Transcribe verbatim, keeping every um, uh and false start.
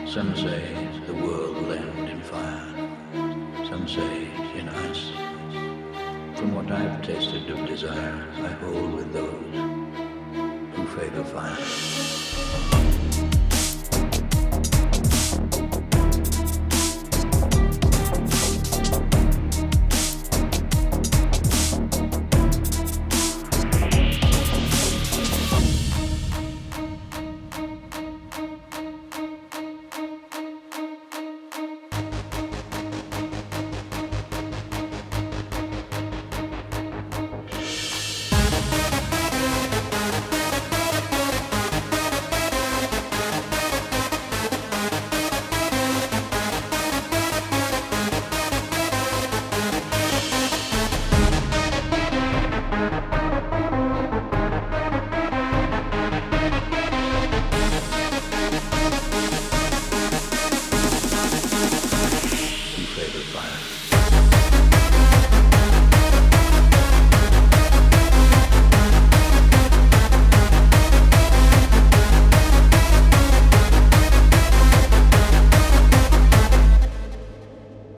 Some say the world will end in fire. Some say in ice. From what I've tasted of desire, I hold with those who favor fire. Who favor fire.